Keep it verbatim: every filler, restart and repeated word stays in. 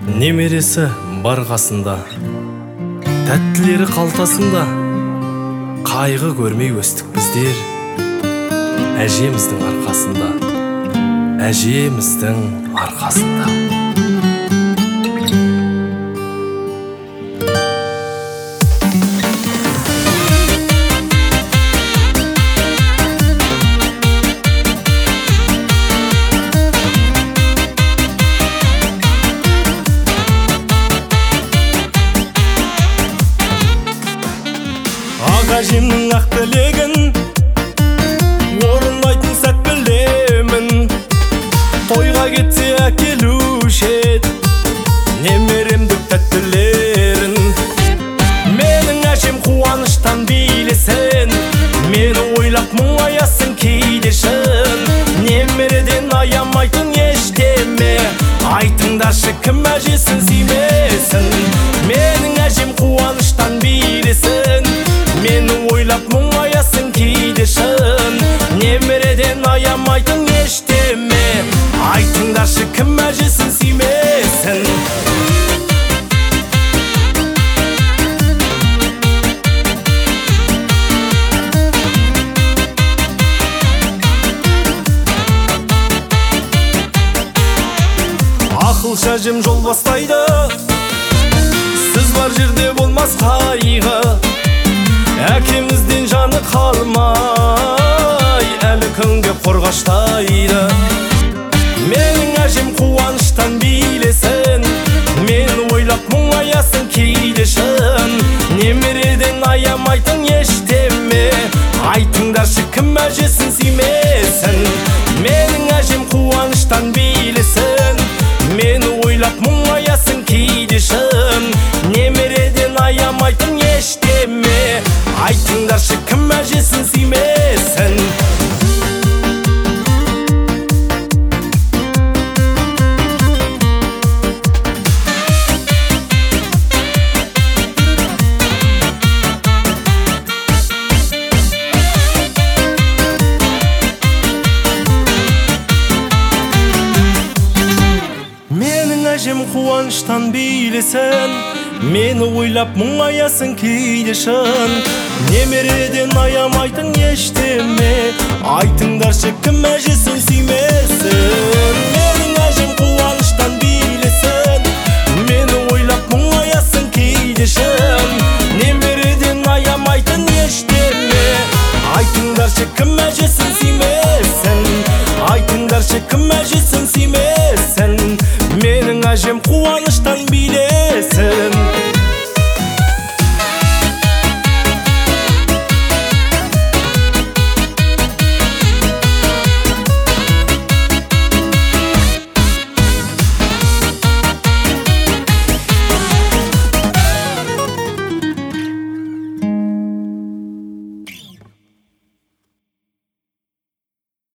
Немересі бар қасында, тәттілері қалтасында. Қайғы көрмей өстік біздер әжеміздің арқасында, әжеміздің арқасында. Әжемнің ақ тілегін орындайтын сәт білемін. Тойға кетсе әкелуші еді немеремдің тәттілерін. Менің әжем қуаныштан билесін, мені ойлап мұңаясын кейде шын. Немереден аямайтын ештеме, айтыңдаршы кім әжесін сүймесін. Менің әжем қуаныштан билесін, мені ойлап мұңаясын кейде шын. Немереден аямайтын ештеме, айтыңдаршы кім әжесін сүймесін. Ақылшы әжем жол бастайды, сіз бар жерде болмас қайғы. Әкемізден жаны қалмай, әлі күнге қорғаштайды. Менің әжем қуаныштан билесін, мені ойлап мұңаясын кейде шын. Немереден аямайтын ештеме, айтыңдаршы кім әжесін сүймесін. Менің әжем қуаныштан билесін, мені ойлап мұңаясын кейде шын. Немереден аямайтын ештеме, айтыңдаршы кім әжесін сүймесін. Менің әжем қуаныштан билесін, мені ойлап мұңаясын кейде шын. Немереден аямайтын ештеме, айтыңдаршы кім әжесін сүймесін. Менің әжем қуаныштан билесін, мені ойлап мұңаясын кейде шын. Немереден аямайтын ештеме, айтыңдаршы кім әжесін сүймесін. Айтыңдаршы кім әжесін сүймесін. Менің әжем қуаныштан билесін.